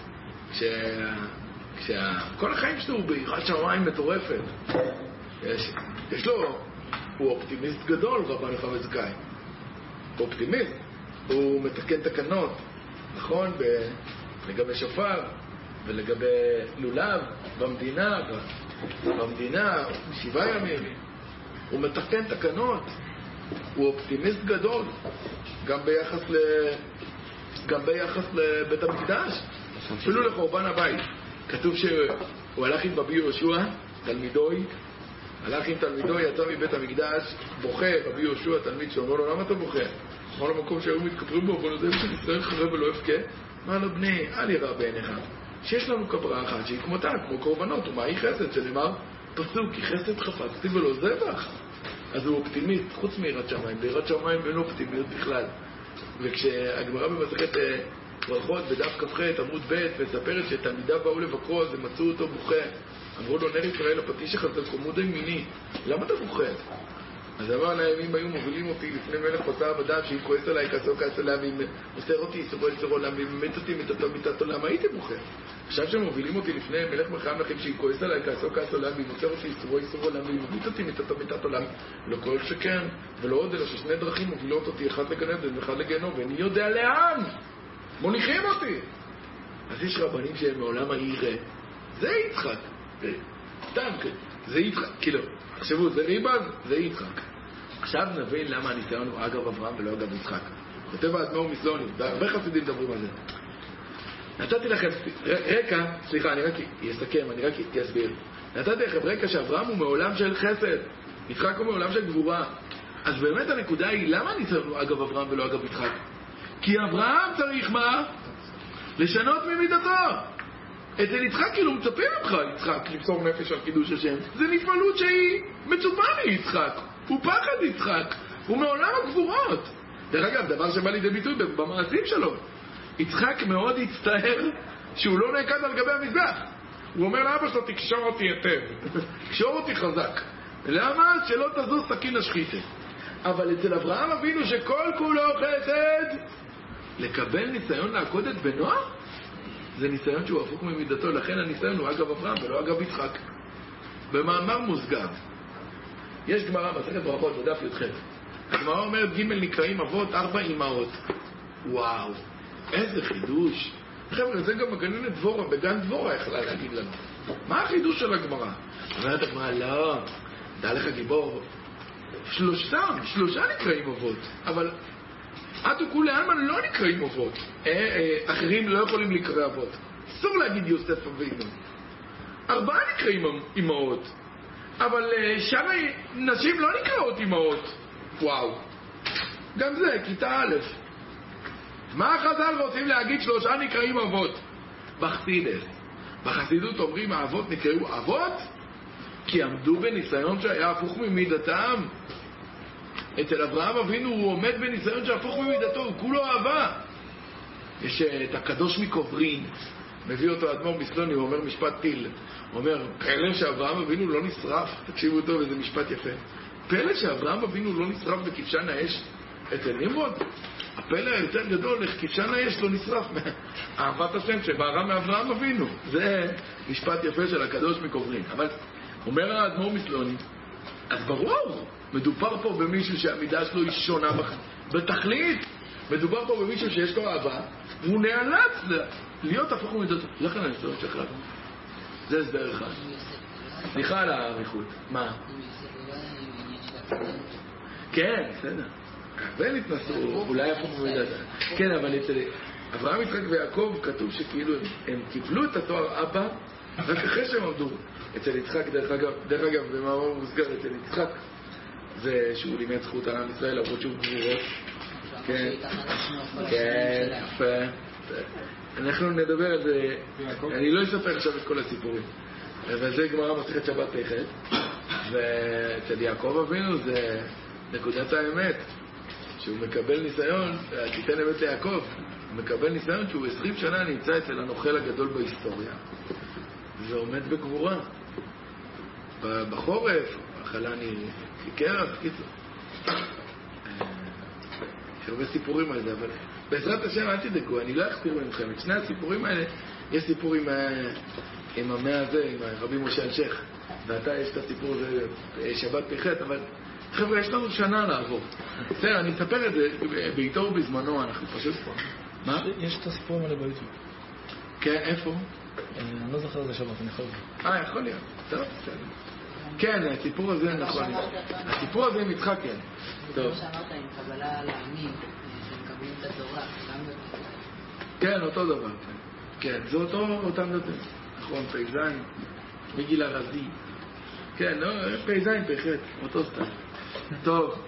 כל החיים שלו הוא ביראת שמיים מטורפת. יש לו, הוא אופטימיסט גדול, רבן חמד זכאי. הוא אופטימיסט, הוא מתקן תקנות, נכון? לגבי שופר ולגבי לולב במדינה, 7 ימים. הוא מתקן תקנות, הוא אופטימיסט גדול, גם ביחס לבית המקדש, אפילו לחורבן הבית. כתוב שהוא הלך עם רבי יהושע, תלמידוי, יצא מבית המקדש, בוכה, רבי יהושע, תלמיד שאומר לו, למה אתה בוכה? אמר למקום שהיו מתכפרים בו, בוא נודה של ישראל חרב ולא יבכה. אמר לו, בני, אל יראה בעיניך, שיש לנו כפרה אחת שהיא כמותה, כמו קורבנות, ומה היא חסד? שנאמר, פסוק, כי חסד חפצתי ולא זבח. אז הוא אופטימיסט, חוץ מיראת שמיים, ביראת שמיים אין אופטימיות בכלל. וכשהגמרא במסכת ברכות בדף כ"ח עמוד ב' מספרת שתלמידיו באו לבקרו, אז הם מצאו אותו בוכה. אמרו לו, נר ישראל, הפטיש החזק, קומוד מיני, למה אתה בוכה? אז אמר להם, אם היו מובילים אותי לפני מלך בשר ודם, שאם כועס עליי כעס עליו, ואם אוסר אותי איסורו עולם, ואם מת אותי מיתת עולם, הייתי בוכה. עכשיו שמובילים אותי לפני מלך מלכי המלכים, שאם כועס עליי כעס עולם, ואם אוסר אותי איסורו עולם, ואם מת אותי מיתת עולם, לא כל שכן, ולא עוד, אלא ששני דרכים מובילות אותי, אחד לגן עדן ואחד לגיהנום, ואני יודע לאן מוליכים אותי. אז יש רבנים שהם מעולם היראה. זה יצחק. סתם, זה יצחק. כאילו, תחשבו, זה ריבן, זה יצחק. עכשיו נבין למה הניסיון הוא אגב אברהם ולא אגב יצחק. כותב האדמו"ר מסלוני, והרבה חסידים מדברים על זה. נתתי לכם רקע, סליחה, אני רק אסכם, אני רק אסביר. נתתי לכם רקע שאברהם הוא מעולם של חסד, יצחק הוא מעולם של גבורה. אז באמת הנקודה היא, למה הניסיון הוא אגב אברהם ולא אגב יצחק? כי אברהם צריך מה? לשנות ממידתו. אצל יצחק כאילו מצפים ממך, יצחק, למסור נפש על קידוש השם. זה נפעלות שהיא מצופה מיצחק. הוא פחד יצחק. הוא מעולם הגבורות. דרך אגב, דבר שבא לידי ביטוי במעשים שלו. יצחק מאוד הצטער שהוא לא נעקד על גבי המזבח. הוא אומר לאבא שלו, תקשור אותי היטב, תקשור אותי חזק. למה? שלא תזוז סכין השחיתה. אבל אצל אברהם אבינו שכל כולו חסד, לקבל ניסיון לעקוד את בנו, זה ניסיון שהוא הפוך ממידתו. לכן הניסיון הוא אגב אברהם ולא אגב יצחק. במאמר מוסגר, יש גמרא מסכת ברכות בדף י"ח. הגמרא אומרת ג' נקראים אבות 4 אמהות. וואו, איזה חידוש. חבר'ה, זה גם הגננת דבורה, בגן דבורה יכלה להגיד לנו. מה החידוש של הגמרא? אומרת הגמרא, לא, דע לך גיבור, 3 נקראים אבות, אבל עתו כולי עלמא לא נקראים אבות. אחרים לא יכולים לקרוא אבות. אסור להגיד יוסף אבינו. 4 נקראים אמהות, אבל שם נשים לא נקראות אמהות. וואו, גם זה, כיתה א'. מה החז"ל רוצים להגיד 3 נקראים אבות? בחסידות אומרים האבות נקראו אבות כי עמדו בניסיון שהיה הפוך ממידתם. אצל אברהם אבינו הוא עומד בניסיון שהפוך ממידתו, הוא כולו אהבה. יש את הקדוש מקוברין, מביא אותו אדמו"ר מסלוני, הוא אומר משפט טיל, הוא אומר פלא שאברהם אבינו לא נשרף. תקשיבו טוב, איזה משפט יפה. פלא שאברהם אבינו לא נשרף בכבשן האש אצל נמרוד. הפלא היותר גדול, איך כבשן האש לא נשרף מאהבת השם שבערה מאברהם אבינו. זה משפט יפה של הקדוש מקוברין. אבל אומר האדמו"ר מסלוני, אז ברור, מדובר פה במישהו שהמידה שלו היא שונה בתכלית. מדובר פה במישהו שיש לו אהבה, והוא נאלץ להיות הפוך ממידתו. לכן אני סתם שחרר. זה הסבר אחד. סליחה על העריכות. מה? כן, בסדר. והם התנסו, אולי הפוך ממידתו. כן, אבל אצל אברהם, יצחק ויעקב כתוב שכאילו הם קיבלו את התואר אבא רק אחרי שהם עמדו. אצל יצחק, דרך אגב, במאמר מוסגר, אצל יצחק זה שהוא לימד זכות על עם ישראל, למרות שהוא גבורות. כן, כן, יפה. אנחנו נדבר על זה, אני לא אספר עכשיו את כל הסיפורים. וזה גמרא מסכת שבת פ"ח. ואצל יעקב אבינו זה נקודת האמת, שהוא מקבל ניסיון, תיתן אמת ליעקב, הוא מקבל ניסיון שהוא 20 שנה נמצא אצל הנוכל הגדול בהיסטוריה. ועומד בגבורה. בחורף, החלני כקרח, קיצור. יש הרבה סיפורים על זה, אבל בעזרת השם אל תדאגו, אני לא אכתיר ממכם. את שני הסיפורים האלה, יש סיפור עם המאה הזה, עם רבי משה אלשיך, ואתה יש את הסיפור הזה, שבת פ"ח, אבל חבר'ה, יש לנו שנה לעבור. בסדר, אני אספר את זה בעיתו ובזמנו, אנחנו פשוט פה. מה? יש את הסיפורים האלה ביוטיוב. כן, איפה? אני לא זוכר את זה שבת, אני יכול להיות. יכול להיות. טוב, בסדר. כן, הסיפור הזה נכון. הסיפור הזה עם יצחק, כן. טוב. כמו שאמרת, עם קבלה להאמין, שמקבלים את התורה, גם כן, אותו דבר. כן, זה אותם דתים. נכון, פ"ז, מגיל הרזי. כן, פ"ז פ"ח, אותו סתם. טוב.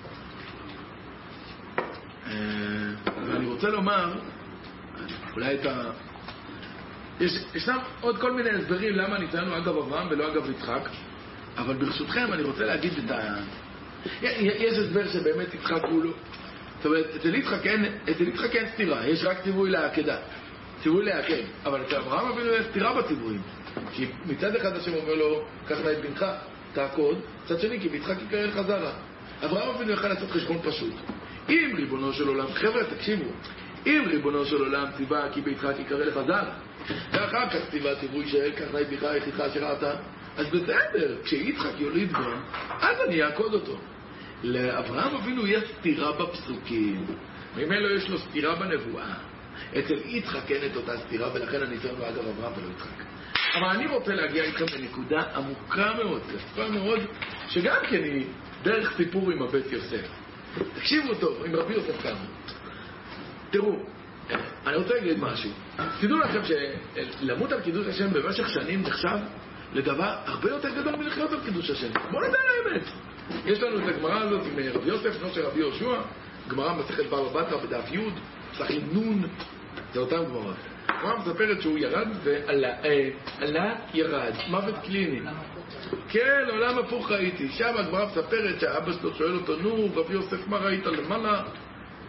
ואני רוצה לומר, אולי את ה... ישנם עוד כל מיני הסברים למה ניתנו אגב אברהם ולא אגב יצחק, אבל ברשותכם אני רוצה להגיד את ה... יש הסבר שבאמת יצחק הוא לא... זאת אומרת, אצל יצחק אין סתירה, יש רק ציווי לעקדה, ציווי לעקד, אבל אצל אברהם אבינו יש סתירה בציוויים, כי מצד אחד השם אומר לו, קח נא את בנך, תעקוד, מצד שני, כי ביצחק יקרא לך זרע. אברהם אבינו יכול לעשות חשבון פשוט. אם ריבונו של עולם, חבר'ה תקשיבו, אם ריבונו של עולם ציווה כי ביצחק יקרא לך זרע, ואחר כך ציווה ציווי קח נא את בנך יחידך אשר אתה, אז בסדר, כשיצחק יוליד בו, אז אני אעקוד אותו. לאברהם אבינו יש סתירה בפסוקים, ממילא יש לו סתירה בנבואה. אצל יצחק אין את אותה סתירה, ולכן הניסיון הוא אגב אברהם ולא יצחק. אבל אני רוצה להגיע איתכם לנקודה עמוקה מאוד, יפה מאוד, שגם כן היא דרך סיפור עם הבית יוסף. תקשיבו טוב, עם רבי יוסף כאן. תראו, אני רוצה להגיד משהו. תדעו לכם שלמות על קידוש השם במשך שנים נחשב לדבר הרבה יותר גדול מלחיות על קידוש השם. בואו נדע לאמת. יש לנו את הגמרא הזאת עם רבי יוסף, נו של רבי יהושע, גמרא מסכת בבא בתרא בדף י', פסחים נ', זה אותם גמרות. הגמרא מספרת שהוא ירד ועלה ירד, מוות קליני. כן, עולם הפוך ראיתי. שם הגמרא מספרת שהאבא שלו שואל אותו, נו, רבי יוסף, מה ראית למעלה?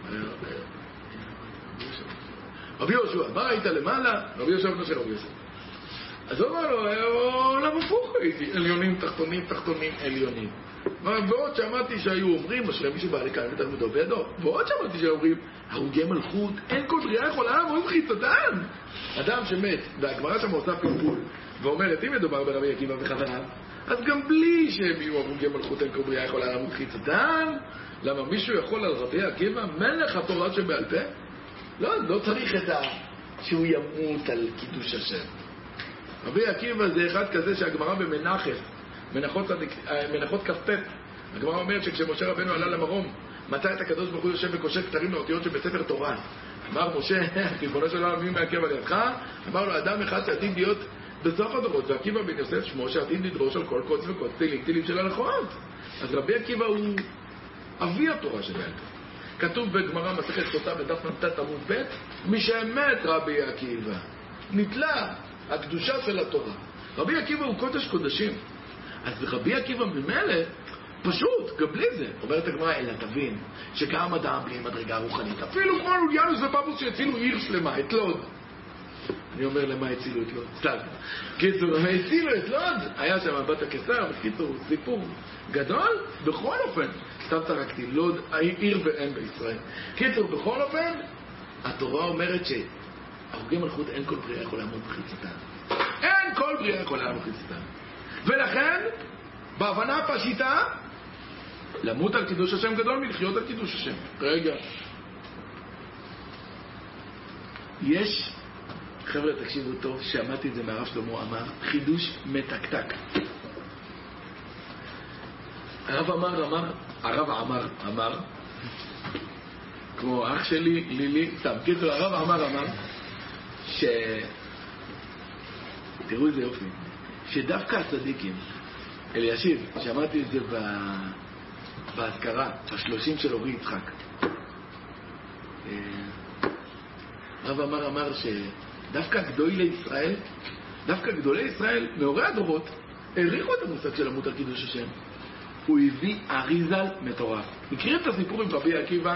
רבי יהושע, מה ראית למעלה? רבי יהושע בנו של רבי יהושע. אז הוא אמר לו, עולם הפוך הייתי, עליונים, תחתונים, תחתונים, עליונים. ועוד שמעתי שהיו אומרים, אשרי מי שבא לכאן ותלמודו בידו, ועוד שמעתי שהיו אומרים, הרוגי מלכות, אין כל בריאה יכולה לעמוד חיצתם. אדם שמת, והגמרא שם עושה פלפול, ואומרת, אם מדובר ברבי עקיבא וחבריו, אז גם בלי שהם יהיו הרוגי מלכות, אין כל בריאה יכולה לעמוד חיצתם. למה מישהו יכול על רבי עקיבא, מלך התורה שבעל פה? לא צריך את שהוא ימות על קידוש השם. רבי עקיבא זה אחד כזה שהגמרא במנחף, מנחות כ"ט, הגמרא אומרת שכשמשה רבנו עלה למרום, מצא את הקדוש ברוך הוא יושב וקושר כתרים לאותיות שבספר תורה. אמר משה, ריבונו של עולם, מי מעכב על ידך? אמר לו, אדם אחד שעתיד להיות בסוף הדורות, ועקיבא בן יוסף שמו שעתיד לדרוש על כל קוץ וקוץ תילים של הלכות. אז רבי עקיבא הוא אבי התורה שבעל פה. כתוב בגמרא מסכת סוטה בדף מ"ט עמוד ב', מי שאמת רבי עקיבא נתלה הקדושה של התורה. רבי עקיבא הוא קודש קודשים. אז רבי עקיבא ממילא פשוט, גם בלי זה, אומרת הגמרא, אלא תבין שגם אדם בלי מדרגה רוחנית, אפילו כמו אוליאנוס ופפוס שהצילו עיר שלמה, את לוד. אני אומר למה הצילו את לוד? סתם. קיצור, הצילו את לוד, היה שם בת הקיסר, בקיצור, סיפור גדול, בכל אופן, סתם צרקתי, לוד, עיר ואין בישראל. קיצור, בכל אופן, התורה אומרת שהרוגי מלכות אין כל בריאה יכול לעמוד בחיצתם. אין כל בריאה יכול לעמוד בחיצתם. ולכן, בהבנה הפשיטה, למות על קידוש השם גדול מלחיות על קידוש השם. רגע. חבר'ה, תקשיבו טוב, שמעתי את זה מהרב שלמה אמר, חידוש מתקתק. הרב אמר, כמו אח שלי, לילי, סתם, קיצור, הרב אמר, תראו איזה יופי, שדווקא הצדיקים, אלישיב, שמעתי את זה בהזכרה, ב30 של אורי יצחק. הרב אמר שדווקא גדולי ישראל, מאורי הדורות, העריכו את המושג של למות על קידוש השם. הוא הביא אריזל מטורף. מכירים את הסיפור עם רבי עקיבא,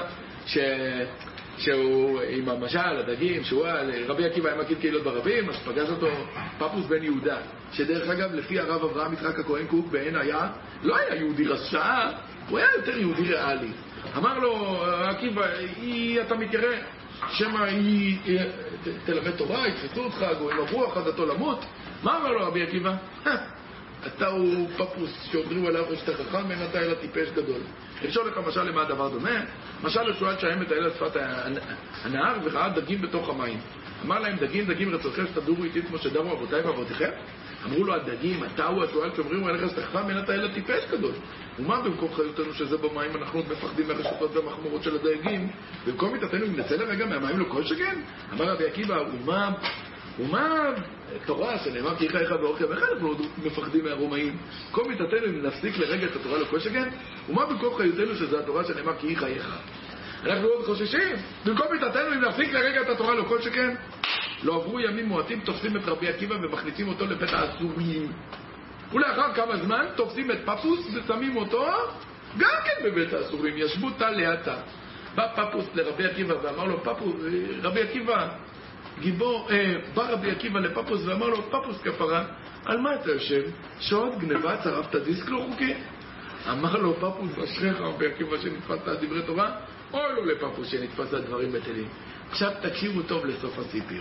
שהוא עם המשל, הדגים, רבי עקיבא היה מקיד קהילות ברבים, אז פגש אותו פפוס בן יהודה, שדרך אגב, לפי הרב אברהם יצחק הכהן קוק בעין לא היה יהודי רשע, הוא היה יותר יהודי ריאלי. אמר לו, עקיבא, אתה מתיירא, שמא היא תלמד תורה, יתפסו אותך, גויים הרוח, אז אתה למות. מה אמר לו רבי עקיבא? אתה הוא פפוס שאומרים עליו שאתה חכם, אין אתה אלא טיפש גדול. לשאול לך משל למה הדבר דומה? משל לשואל שהם מטייל על שפת הנהר וראה דגים בתוך המים. אמר להם, דגים רצונכם שתדורו איתי כמו שדרו אבותיי ואבותיכם? אמרו לו, הדגים, אתה הוא השואל שאומרים עליך שאתה חכם, אין אתה אלא טיפש גדול. ומה במקום חיותנו שזה במים אנחנו מפחדים מהרשתות והמחמורות של הדגים? במקום מתתנו אם נצא לרגע מהמים לא כל שכן? אמר רבי עקיבא, ומה תורה שנאמר כי חייך ואורכם, איך אנחנו מפחדים מהרומאים? במקום מתתנו אם נפסיק לרגע את התורה לא כל שכן? ומה במקום חיותנו שזה התורה שנאמר כי חייך? אנחנו עוד חוששים. במקום מתתנו אם נפסיק לרגע את התורה לא כל שכן? לא עברו ימים מועטים, תופסים את רבי עקיבא ומכניסים אותו לבית האסורים. ולאחר כמה זמן תופסים את פפוס ושמים אותו גם כן בבית האסורים. ישבו תא לידה. בא פפוס לרבי עקיבא ואמר לו, רבי עקיבא גיבור, בא רבי עקיבא לפפוס ואמר לו, פפוס כפרה, על מה אתה יושב? שוד, גניבה, צרפת דיסק לא חוקי? אמר לו פפוס, אשריך רבי עקיבא שנתפסת על דברי תורה, אוי לו לפפוס שנתפס על דברים בטלים. עכשיו תקשיבו טוב לסוף הסיפור.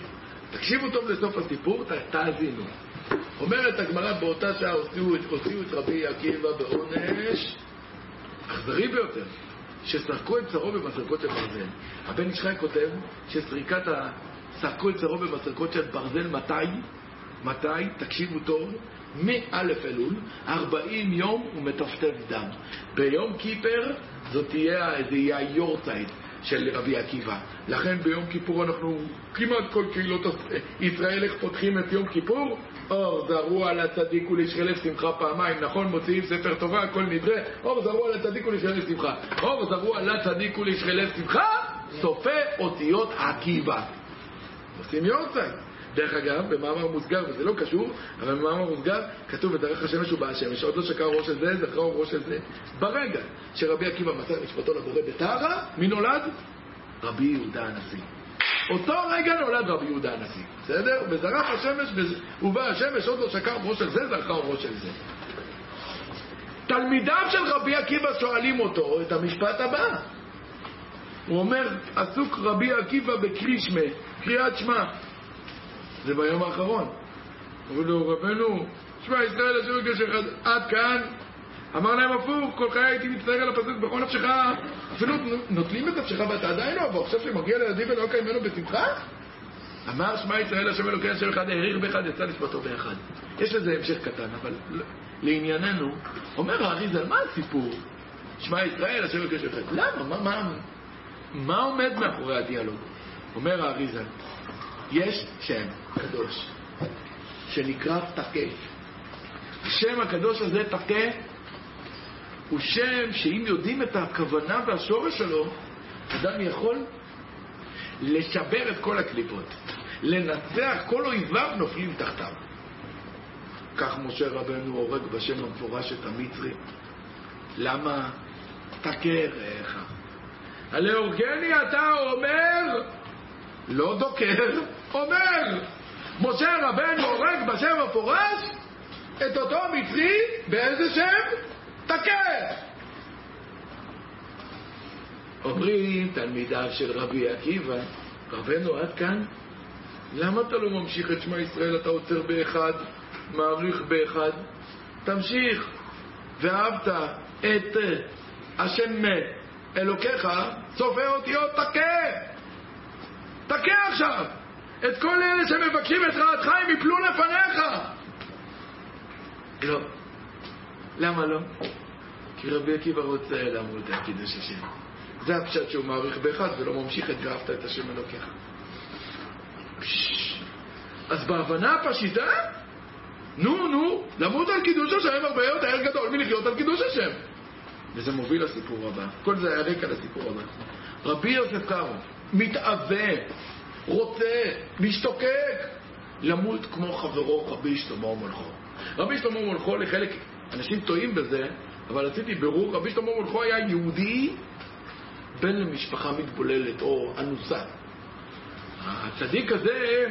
תאזינו. אומרת הגמרא, באותה שעה הוציאו את רבי עקיבא בעונש אכזרי ביותר, שסרקו את צרו במסרקות של ברזל. הבן איש חי כותב שסרקו את צרו במסרקות של ברזל מתי? תקשיבו טוב, מאלף אלול, 40 יום הוא מטפטף דם. ביום כיפר זאת יהיה היורצייט של רבי עקיבא. לכן ביום כיפור אנחנו, כמעט כל קהילות ישראל איך פותחים את יום כיפור? אור זרוע לצדיק ולשרי לב שמחה פעמיים, נכון? מוציאים ספר טובה, הכל נדרה. אור זרוע לצדיק ולשרי לב שמחה. אור זרוע לצדיק ולשרי לב שמחה, סופי אותיות עקיבא. עושים יורצייט. דרך אגב, במאמר מוסגר, וזה לא קשור, אבל במאמר מוסגר כתוב ותארך השמש ובשמש, עוד לא שקע ראש של זה, זכרה ראש של זה. ברגע שרבי עקיבא מסר משפטו לבורא בטהרה, מי נולד? רבי יהודה הנשיא. אותו רגע נולד רבי יהודה הנשיא, בסדר? וזרח השמש, ובא השמש, עוד לא שקר ראש של זה, זרחה ראש של זה. תלמידיו של רבי עקיבא שואלים אותו את המשפט הבא. הוא אומר, עסוק רבי עקיבא בקריא שמע, קריאת שמע. זה ביום האחרון. אומרים לו, רבנו, שמע ישראל השם אלוקינו אחד, עד כאן. אמר להם הפוך, כל חיי הייתי מצטער על הפסוק בכל נפשך, אפילו נוטלים את נפשך ואתה עדיין לא, ועכשיו שמגיע לידי ולא קיימנו בשמחה? אמר שמע ישראל השם אלוקינו השם אחד, העריך באחד, יצא נשמתו באחד. יש לזה המשך קטן, אבל לענייננו, אומר האריזל, מה הסיפור? שמע ישראל השם אלוקינו השם אחד. למה? מה עומד מאחורי הדיאלוג? אומר האריזל, יש שם קדוש שנקרא תקה. השם הקדוש הזה תקה הוא שם שאם יודעים את הכוונה והשורש שלו, אדם יכול לשבר את כל הקליפות, לנצח כל אויביו נופלים תחתיו. כך משה רבנו הורג בשם המפורש את המצרי. למה? תקה רעך. הלא הורגני אתה אומר, לא דוקר, אומר. משה רבנו הורג בשם המפורש את אותו מצרי, באיזה שם? תקה. אומרים תלמידיו של רבי עקיבא, רבנו עד כאן, למה אתה לא ממשיך את שמע ישראל? אתה עוצר באחד, מעריך באחד, תמשיך. ואהבת את השם אלוקיך, סופר אותיות תקה. תקה עכשיו. את כל אלה שמבקשים את רעתך הם יפלו לפניך. לא. למה לא? כי רבי עקיבא רוצה לעמוד על קידוש השם. זה הפשט שהוא מעריך באחד ולא ממשיך את ואהבת את השם אלוקיך. אז בהבנה הפשיטה, למות על קידוש השם הרבה יותר גדול מלחיות על קידוש השם. וזה מוביל לסיפור הבא. כל זה היה רקע לסיפור הבא. רבי יוסף קארו מתאווה, רוצה, משתוקק למות כמו חברו רבי שלמה מלכו. רבי שלמה מלכו, לחלק אנשים טועים בזה, אבל עשיתי ברור, רבי שלמה מלכו היה יהודי בן למשפחה מתבוללת או אנוסה. הצדיק הזה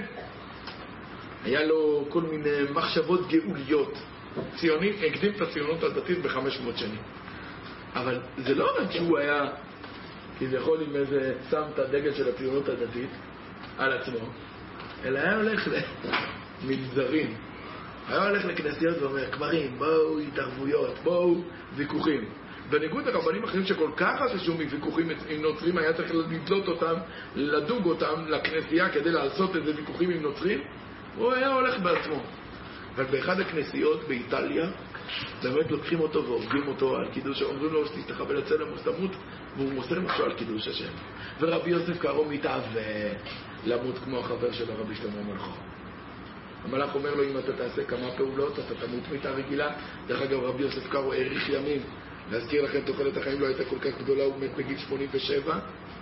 היה לו כל מיני מחשבות גאוליות. ציונים, הקדים את הציונות הדתית ב-500 שנים. אבל זה לא רק שהוא היה כביכול עם איזה שם את הדגל של הציונות הדתית על עצמו, אלא היה הולך למנזרים, היה הולך לכנסיות ואומר, כמרים, בואו התערבויות, בואו ויכוחים. בניגוד לרבנים אחרים שכל כך חששו מוויכוחים עם נוצרים, היה צריך לדלות אותם, לדוג אותם לכנסייה כדי לעשות איזה ויכוחים עם נוצרים, הוא היה הולך בעצמו. אבל באחד הכנסיות באיטליה, באמת לוקחים אותו והורגים אותו על קידוש, אומרים לו שתסתחבל לצלם וסתמות, והוא מוסר נפשו על קידוש השם. ורבי יוסף קארו מתאווה למות כמו החבר של הרבי שלמה מלכו. המלאך אומר לו, אם אתה תעשה כמה פעולות, אתה תמות מיתה רגילה. דרך אגב, רבי יוסף קארו האריך ימים. להזכיר לכם, תוחלת החיים לא הייתה כל כך גדולה, הוא מת בגיל 87.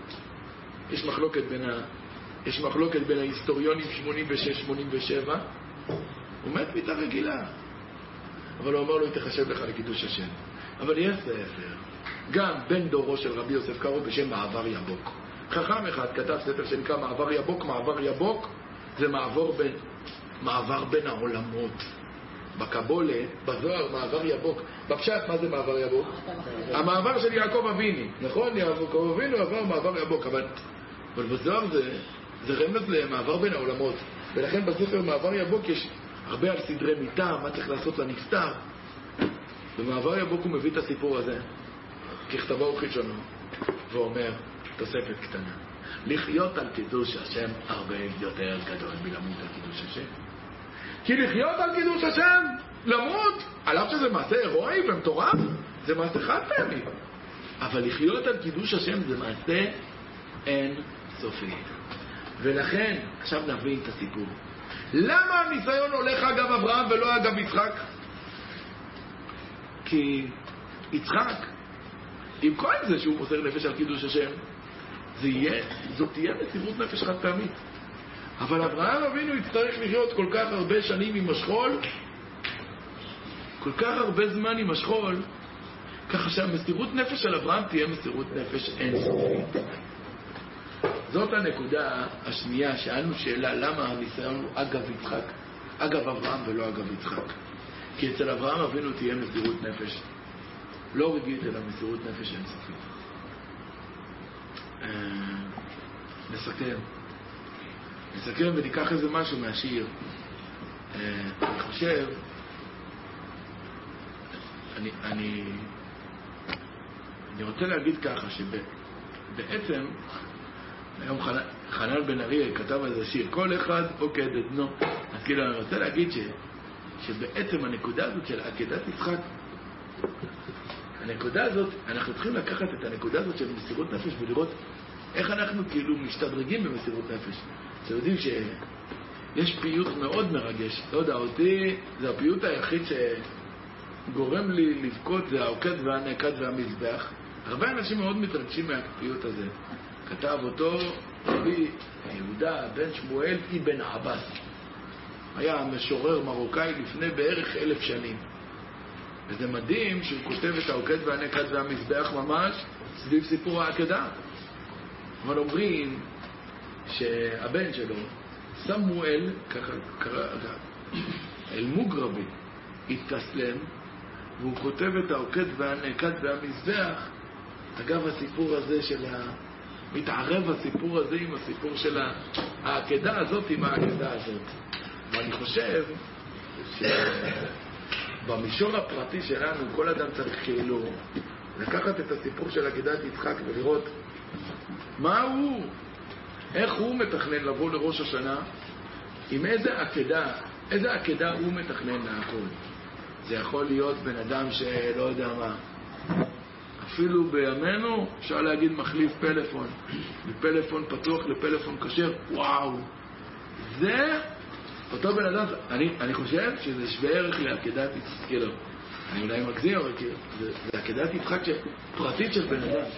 יש מחלוקת בין ההיסטוריונים 86-87. הוא מת מיתה רגילה. אבל הוא אמר לו, היא תחשב לך לקידוש השם. אבל יש ספר, גם בן דורו של רבי יוסף קארו בשם מעבר יבוק. חכם אחד כתב ספר שנקרא מעבר יבוק. מעבר יבוק זה מעבר בין העולמות. בקבולה, בזוהר, מעבר יבוק. בפשט, מה זה מעבר יבוק? המעבר של יעקב אבינו, נכון? יעקב אבינו עבר מעבר יבוק, אבל בזוהר זה רמז למעבר בין העולמות. ולכן בספר מעבר יבוק יש הרבה על סדרי מיטה, מה צריך לעשות לנפטר. במעבר יבוק הוא מביא את הסיפור הזה, ככתבו וכלשונו, ואומר, תוספת קטנה, לחיות על קידוש השם הרבה יותר גדול מלמות על קידוש השם. כי לחיות על קידוש השם, למות, על אף שזה מעשה הירואי ומטורף, זה מעשה חד פעמי. אבל לחיות על קידוש השם זה מעשה אין סופי. ולכן, עכשיו נבין את הסיפור. למה הניסיון הולך אגב אברהם ולא אגב יצחק? כי יצחק, עם כל זה שהוא מוסר נפש על קידוש השם, זאת תהיה מסירות נפש חד פעמית. אבל אברהם אבינו יצטרך לחיות כל כך הרבה שנים עם השכול, כל כך הרבה זמן עם השכול, ככה שהמסירות נפש של אברהם תהיה מסירות נפש אינסופית. זאת הנקודה השנייה, שאלנו שאלה, למה הניסיון הוא אגב יצחק, אגב אברהם ולא אגב יצחק? כי אצל אברהם אבינו תהיה מסירות נפש, לא רגעית אלא מסירות נפש אינסופית. נסכם וניקח איזה משהו מהשיר. אני חושב, אני רוצה להגיד ככה, שבעצם היום חנן בן ארי כתב איזה שיר, כל אחד עוקד את בנו. אז כאילו אני רוצה להגיד שבעצם הנקודה הזאת של עקדת יצחק, הנקודה הזאת, אנחנו צריכים לקחת את הנקודה הזאת של מסירות נפש ולראות איך אנחנו כאילו משתדרגים במסירות נפש. אתם יודעים שיש פיוט מאוד מרגש, לא יודע, אותי זה הפיוט היחיד שגורם לי לבכות, זה העוקד והנעקד והמזבח. הרבה אנשים מאוד מתרגשים מהפיוט הזה. כתב אותו רבי יהודה בן שמואל אבן עבאס, היה משורר מרוקאי לפני בערך 1000 שנים, וזה מדהים שהוא כותב את העוקד והנעקד והמזבח ממש סביב סיפור העקדה. אבל אומרים שהבן שלו סמואל, ככה קרא אל-מוגרבי, התתסלם, והוא כותב את העוקד והנעקד והמזבח אגב הסיפור הזה של מתערב הסיפור הזה עם הסיפור של העקדה הזאת עם העקדה הזאת. ואני חושב שבמישור הפרטי שלנו כל אדם צריך כאילו לקחת את הסיפור של עקדת יצחק ולראות מה הוא, איך הוא מתכנן לבוא לראש השנה, עם איזה עקדה הוא מתכנן להכל. זה יכול להיות בן אדם שלא יודע מה, אפילו בימינו אפשר להגיד מחליף פלאפון, מפלאפון פתוח לפלאפון כשר. וואו, זה אותו בן אדם. אני חושב שזה שווה ערך לעקדת יצחק. כאילו, אני אולי מגזים, אבל זה עקדת יצחק פרטית של בן אדם.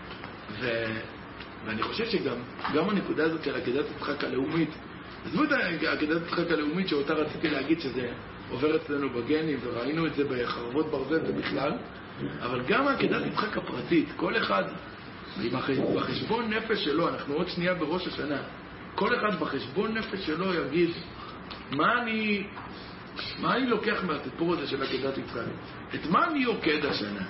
ואני חושב שגם הנקודה הזאת של עקדת יצחק הלאומית, עזבו את עקדת יצחק הלאומית שאותה רציתי להגיד שזה עובר אצלנו בגנים, וראינו את זה בחרבות ברזל ובכלל, אבל גם עקדת יצחק הפרטית, כל אחד בחשבון נפש שלו, אנחנו עוד שנייה בראש השנה, כל אחד בחשבון נפש שלו יגיד מה אני לוקח מהסיפור הזה של עקדת יצחק, את מה אני עוקד השנה.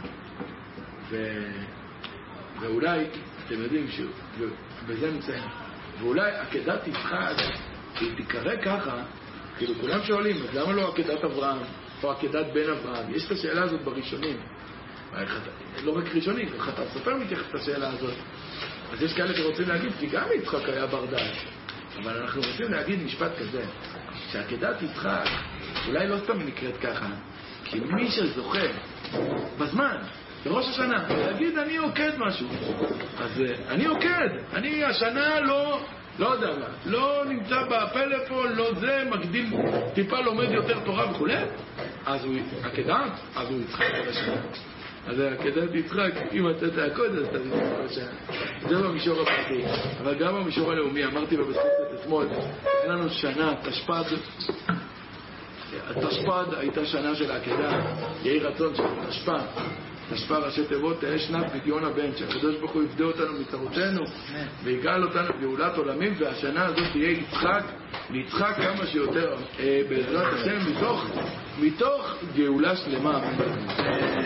ואולי אתם יודעים שבזה נמצאים, ואולי עקדת יצחק היא תיקרא ככה, כאילו כולם שואלים, אז למה לא עקדת אברהם או עקדת בן אברהם? יש את השאלה הזאת בראשונים, לא רק ראשונים, חטא סופר מתייחס את השאלה הזאת. אז יש כאלה שרוצים להגיד, כי גם יצחק היה בר דעת, אבל אנחנו רוצים להגיד משפט כזה, שעקדת יצחק אולי לא סתם נקראת ככה, כי מי שזוכה בזמן, בראש השנה, להגיד אני עוקד משהו, אז אני עוקד, אני השנה לא יודע מה, לא נמצא בפלאפון, לא זה, מגדיל, טיפה לומד יותר תורה וכו', אז הוא עקדת, אז הוא יצחק על השנה. אז עקדת יצחק, אם אתה תעקוד, אז אתה יצחק על השנה. זה במישור הפרטי, אבל גם במישור הלאומי, אמרתי בבסקות אתמול, אין לנו שנה, תשפ"ד, התשפ"ד הייתה שנה של העקדה, יהי רצון של תשפ"ד ראשי תיבות, תהיה שנת פדיון הבן, שהקדוש ברוך הוא יפדה אותנו מצרותינו ויגאל אותנו גאולת עולמים, והשנה הזאת תהיה יצחק כמה שיותר בעזרת השם מתוך גאולה שלמה.